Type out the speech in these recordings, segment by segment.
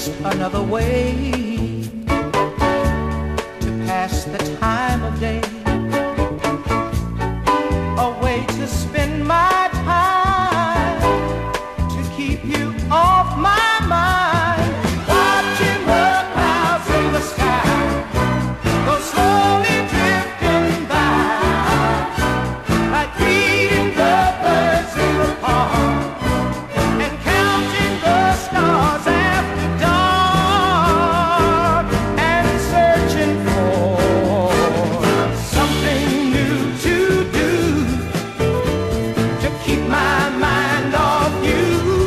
just another way to pass the time of day, a way to spend my time, to keep you off my mind. Watching the clouds in the sky go slowly drifting by, like reading the birds in the park and counting the stars after dark, and searching for something new to do to keep my mind off you.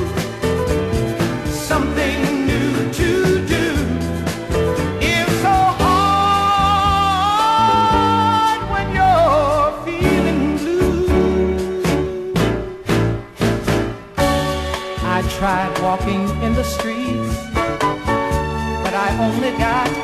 Something new to do is so hard when you're feeling blue. I tried walking in the streets, but I only got